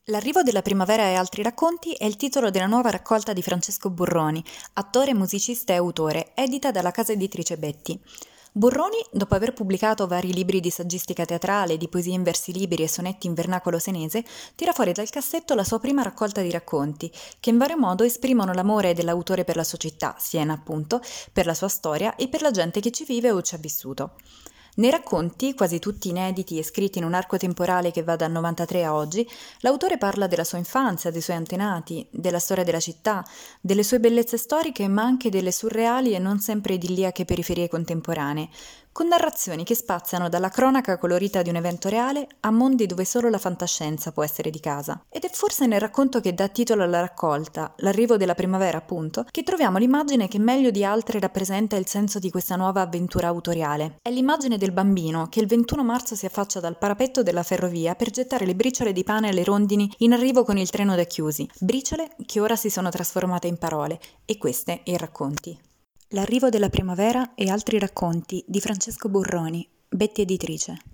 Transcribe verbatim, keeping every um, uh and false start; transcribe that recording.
L'arrivo della primavera e altri racconti è il titolo della nuova raccolta di Francesco Burroni, attore, musicista e autore, edita dalla casa editrice Betti. Burroni, dopo aver pubblicato vari libri di saggistica teatrale, di poesie in versi liberi e sonetti in vernacolo senese, tira fuori dal cassetto la sua prima raccolta di racconti, che in vario modo esprimono l'amore dell'autore per la sua città, Siena appunto, per la sua storia e per la gente che ci vive o ci ha vissuto. Nei racconti, quasi tutti inediti e scritti in un arco temporale che va dal novantatré a oggi, l'autore parla della sua infanzia, dei suoi antenati, della storia della città, delle sue bellezze storiche, ma anche delle surreali e non sempre idilliache periferie contemporanee, con narrazioni che spaziano dalla cronaca colorita di un evento reale a mondi dove solo la fantascienza può essere di casa. Ed è forse nel racconto che dà titolo alla raccolta, L'arrivo della primavera appunto, che troviamo l'immagine che meglio di altre rappresenta il senso di questa nuova avventura autoriale. È l'immagine del bambino che il ventuno marzo si affaccia dal parapetto della ferrovia per gettare le briciole di pane alle rondini in arrivo con il treno da Chiusi, briciole che ora si sono trasformate in parole, e queste in racconti. L'arrivo della primavera e altri racconti di Francesco Burroni, Betti editrice.